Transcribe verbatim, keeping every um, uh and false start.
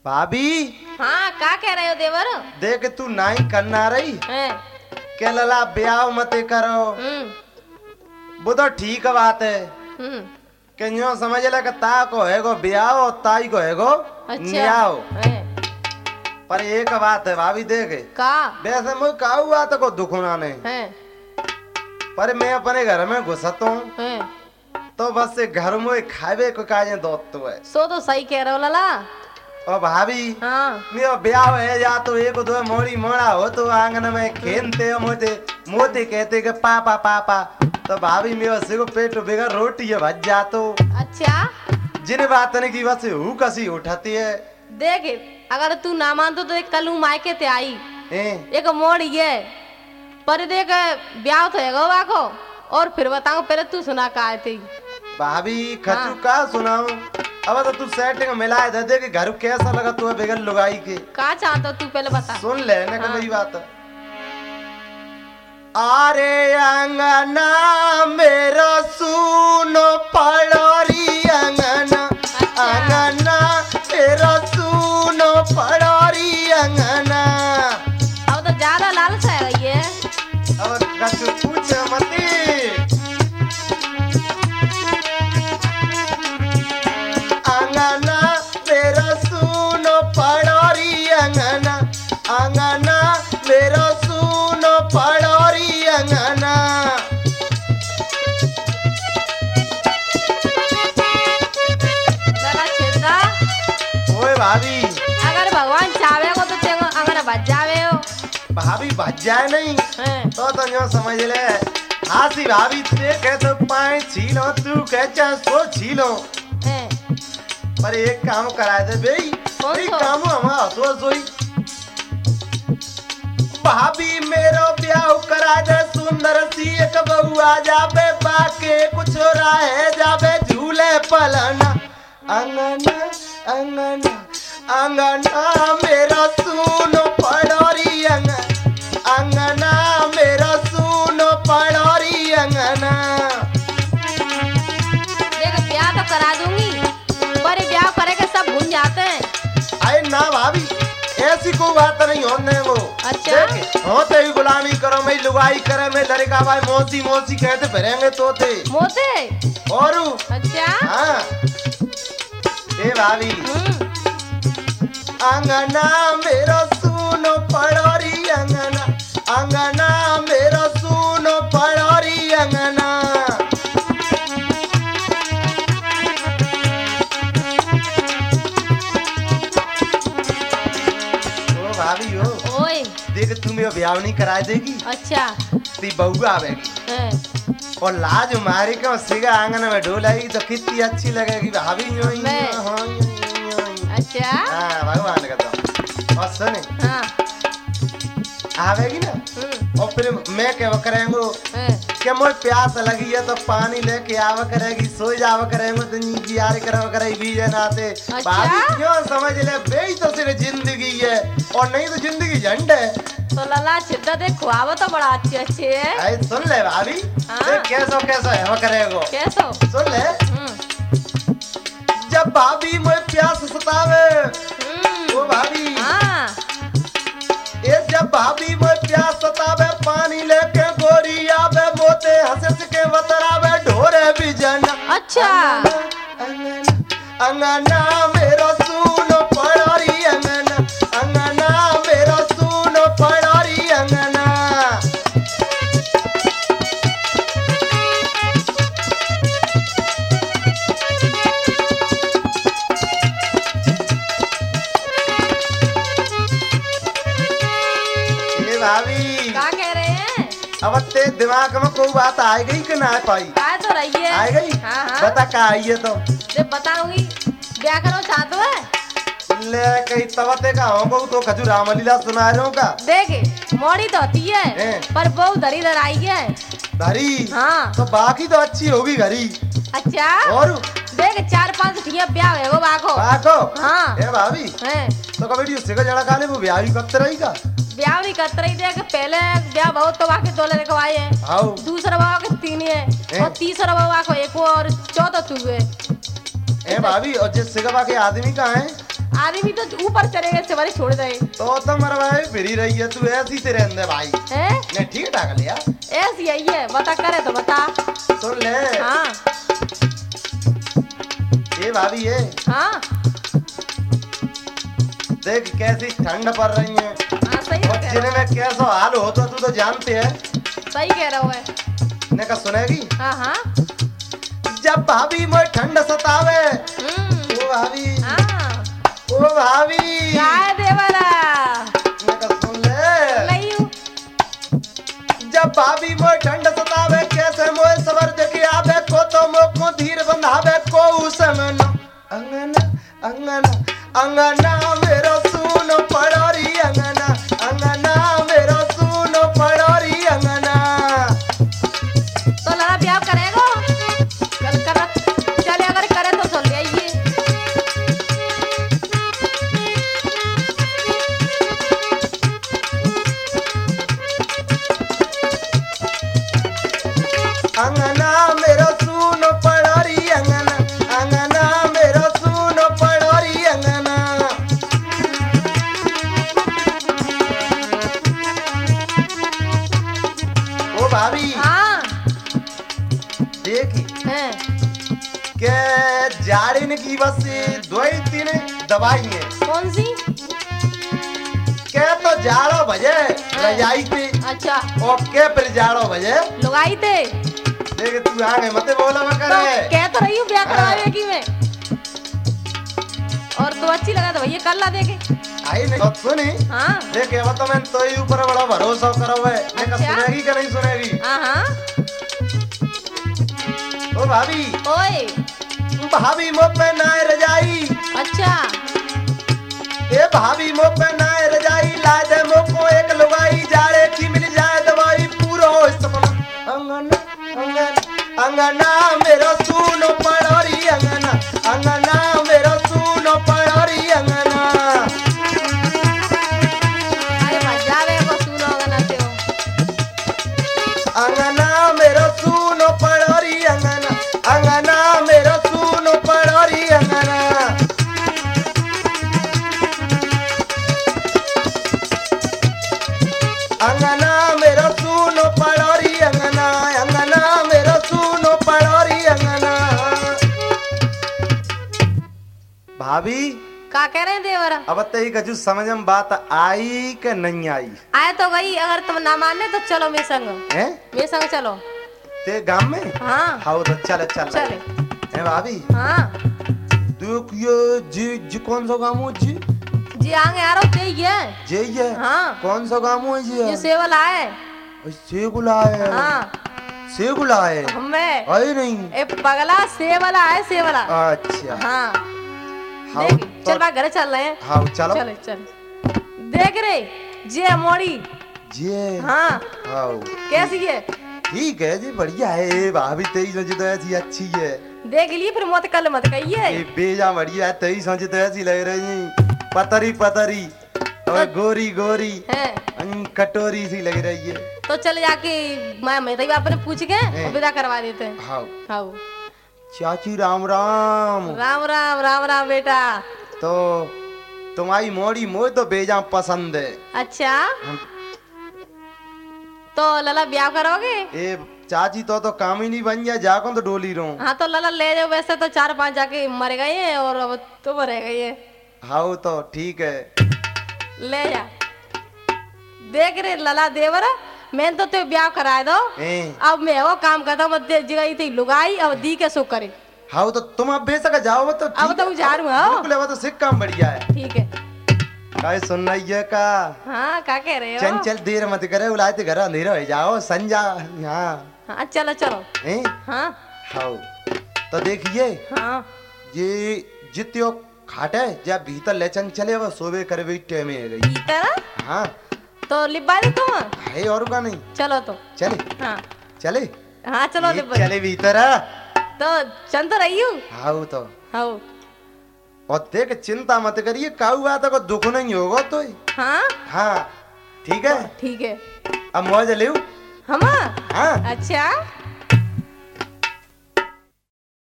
भाभी। हाँ का कह रहे हो देवर? देख तू नाई करना रही हैं? के लला ब्याह मत करो। हम्म वो तो ठीक बात है हम्म कि यूं समझ ले कि ता को है गो ब्याह ताई को है गो न्याओ। हैं? पर एक बात है भाभी देख का वैसे मुझे का हुआ तो को दुख होना नहीं, हैं? पर मैं अपने घर में घुसता हूँ हैं? तो बस से घर में खावे को काजे दोस्त है। सो तो सही कह रहे हो लला। और भाभी हाँ मेरा ब्याह है या तो एक दो मोड़ी मोड़ा हो तो आंगन में खेलते हो मोते मोते कहते कि पापा पापा, तो भाभी मेरा सिर्फ पेट बिगड़ रोटी है भज जा तो अच्छा जिन बातन की बस हु कसी उठाती है। देख अगर तू ना मानतो तो कल हूँ मायके ते आई ए? एक मोड़ ये पर देख ब्याह तो है वाको। और फिर बताऊं पहले तू सुना का आए थे भाभी खचू हाँ। का सुनाऊं। अब तो तू सेटिंग मिलाए दे दे कि घर कैसा लगा तू बेगल लुगाई के। का चाहता तू पहले बता। सुन ले ना हाँ। मेरी बात। अरे अंगना मेरा सुनो पड़ोरी अंगना, अच्छा। अंगना मेरा सुनो पड़ोरी अंगना। अब तो ज्यादा लालच है ये। अब कछु पूछ मती। अंगना मेरा सुनो पड़ोरी अंगना, अंगना मेरा सुनो पड़ोरी अंगना। लला छेदा ओए भाभी अगर भगवान चाहे को तो तेरे अगर बच जावे हो। भाभी भज जाए नहीं हैं? तो तो यूं समझ ले हासी भाभी ते कह तो पाए छीलो तू कह चाहे सो छीलो। हैं? पर एक काम करा दे भाई कौन भाई सा? काम हमारा सो सोई भाभी मेरो ब्याह करा दे सुंदर सी एक बहुआ जाबे बाके कुछ राहे जाबे झूले पलना। अंगना अंगना अंगना मेरा सुनो पड़ोरी अंगना, अंगना मेरा सुनो पड़ोरी अंगना। देख ब्याह तो करा दूंगी पर ये ब्याह करे के सब भूल जाते हैं। अरे ना भाभी ऐसी कोई बात नहीं होने वो। अच्छा। देख, होते ही गुलामी करो मैं लुगाई करे मैं लड़का भाई मौसी मौसी कहते फिरेंगे तोते मोते और अच्छा हाँ ए भाभी हम्म अंगना मेरा सुनो पड़ोरी अंगना, अंगना मेरा सुनो पड़ोरी अंगना। ओ भाभी हो ओए देख तू मेरा ब्याह नहीं करा देगी अच्छा ती बहू आवेगी हैं? और लाज मारी के सिगा आंगन में ढोलाई तो कितनी अच्छी लगेगी भाभी। यूं ही, मैं? हाँ, यूं ही, यूं ही। अच्छा हाँ भगवान का तो और सुने हाँ आवेगी ना हम्म और फिर मैं क्या करेंगे हैं? कि मोर प्यास लगी है तो पानी लेके आवा करेगी सो जावा करेंगे तो नीची यार करवा करे बीजे नाते। अच्छा? भाभी क्यों समझ ले बेई तो सिर्फ जिंदगी है और नहीं तो जिंदगी झंड है। तो लला छिद्दा देख खुआवा तो बड़ा अच्छे अच्छे है। आई सुन ले भाभी हाँ। देख कैसो कैसो है वो करेगो कैसो सुन ले। हम्म जब भाभी मोर प्यास सतावे हम्म ओ भाभी हाँ ये जब भाभी मोर प्यास सतावे पानी लेके गोरी आवे मोते हंस के बतरावे ढोरे बिजन। अच्छा अंगना अंगना मेरा सुनो पड़ोरी अंगना, अंगना मेरा सुनो पड़ोरी अंगना। ये भाभी क्या कह रहे हैं? अब ते दिमाग में कोई बात आ गई कि ना आ पाई? काय तो रही है आ गई हाँ हाँ बता का आई है तो जब बताऊंगी ब्याह करो चाहते है। ले कहीं तवते का होगा तो खजूर रामलीला सुना रहे हो का। देख मोड़ी तो होती है हैं? पर बहुत धरी धराई है। धरी हाँ तो बाकी तो अच्छी होगी घरी अच्छा और देख चार पांच ठिया ब्याह है वो बाको बाको हाँ ए भाभी हैं तो कभी सिगा जड़ा खा ले वो ब्याह भी करते रही का। ब्याह नहीं करते रही देख पहले ब्याह बहुत तो वाके दो रखवाए हैं आओ दूसरा बाबा के तीन है और तीसरा बाबा को एक और चौथा तू है। ए भाभी और जिस सिगवा के आदमी कहाँ है? आदमी तो ऊपर चढ़ेगा से छोड़ दे। तो तो मरवाए फिरी रही है तू ऐसी तेरे अंदर भाई हैं ने ठीक ठाक लिया ऐसी यही है बता करे तो बता। सुन ले हाँ ये भाभी है हाँ देख कैसी ठंड पड़ रही है हाँ सही और कह जिले रहा में कैसा हाल हो तो तू तो जानते है सही कह रहा है। ने का सुनेगी हाँ हाँ जब भाभी मोर ठंड सतावे हम्म ओ भाभी हाँ ओ भाभी क्या है देवरा ने का सुन ले नहीं हूँ जब भाभी मोर ठंड सतावे कैसे मोर सवर जगी आवे को तो मोको धीर बंधावे को उसमें न अंगना अंगना अंगना मेरो सुनो पड़ोरी अंगना अंगना मेरो सुनो पड़ोरी अंगना तो लड़ा ब्याह करेगा कल कर चले अगर करे तो सुन ले ये अंगना मेरो सुनो पड़ोरी अंगना अंगना मेरो सुनो पड़ोरी अंगना ओ भाभी हाँ देखी हैं के जाड़िन की बस दो ही तीन दवाई है कौन सी के तो जाड़ो बजे रजाई पे अच्छा और के फिर जाड़ो बजे लुगाई थे देख तू आगे मत बोला मैं तो करे कह तो रही हूँ ब्याह करवाने की मैं और तो अच्छी लगा तो भैया कल ला देखे आई नहीं तो सुनी हाँ देख ये तो मैं तो ही ऊपर बड़ा भरोसा करो है मैं का अच्छा? सुनेगी कि नहीं सुनेगी हाँ हाँ ओ भाभी ओए भाभी मो पे नाय रजाई अच्छा ए भाभी मो पे नाय रजाई ला दे मो को एक लुगाई जाड़े की मिल जाए दवाई पूरा हो सपना अंगना अंगना अंगना मेरो सुनो पड़ोरी अंगना अंगना मेरो सुनो पड़ोरी अंगना अरे मजा आवे को सुनो गाना से हो अंगना मेरो सुनो पड़ोरी अंगना अंगना मेरो सुनो पड़ोरी अंगना अंगना मेरो सुनो पड़ोरी अंगना अंगना मेरो सुनो पड़ोरी अंगना भाभी का कह रहे हैं देवरा अब तई कछु समझ में बात आई कि नहीं आई आए तो गई अगर तुम ना माने तो चलो मेरे संग हैं मेरे संग चलो ते गांव में हाँ हाउ तो चल चल चले हैं भाभी हाँ देख ये जी जी कौन सा गांव है जी जी आगे आ रहा हूँ ये जे ये हाँ कौन सा गांव है जी ये सेवल आए सेगुला है हाँ सेगुला है हमें आई नहीं ए पगला सेवला है सेवला अच्छा हाँ हाँ देख तो चल भाई घर चल रहे हैं हाँ चलो चले चल देख रे जे मोड़ी जे हाँ हाँ कैसी है ठीक है जी बढ़िया है भाभी तेईस सोची तो ऐसी अच्छी है देख लिए फिर मत कल मत कहिए ये बेजा बढ़िया है तेईस सोची तो ऐसी लग रही पतरी पतरी और गोरी गोरी है अन कटोरी सी लग रही है तो चल जाके मैं मैं तो आपने पूछ के हैं। और विदा करवा देते हैं हाँ हाँ चाची राम राम राम राम राम राम बेटा तो तुम्हारी मोड़ी मोह तो बेजा पसंद है अच्छा तो लला ब्याह करोगे ए चाची तो तो काम ही नहीं बन गया जाको तो डोली रो हाँ तो लला ले जाओ वैसे तो चार पांच जाके मर गए हैं और अब तुम रह गई है हाँ तो ठीक है ले जा देख रे लला देवर मैं तो ते ब्याह कराए दो ए अब मैं वो काम करता हूँ जगह थी लुगाई अब दी के सो करे हाँ तो तुम अब बेसक जाओ तो ठीक अब तो है। जा रहा हूँ बिल्कुल अब तो सिख काम बढ़िया है ठीक है काय सुन रही है का हाँ क्या कह रहे हो चंचल देर मत करे बुलाए तो घर अंधेरा हो जाओ संजा हाँ हाँ चलो चलो ए हाँ हाँ तो देखिए हाँ ये जित्यो खाटे जब भीतर ले चले वो सोवे करे भी टेम है गई भीतर हाँ तो लिबा दे तुम है और का नहीं चलो तो चले हाँ चले हाँ चलो ये लिबा चले भीतर तो चल तो रही हूँ हाँ तो हाँ और देख चिंता मत करिए काऊ आता को दुख नहीं होगा तो हाँ हाँ ठीक है ठीक है अब मौज ले हम हाँ अच्छा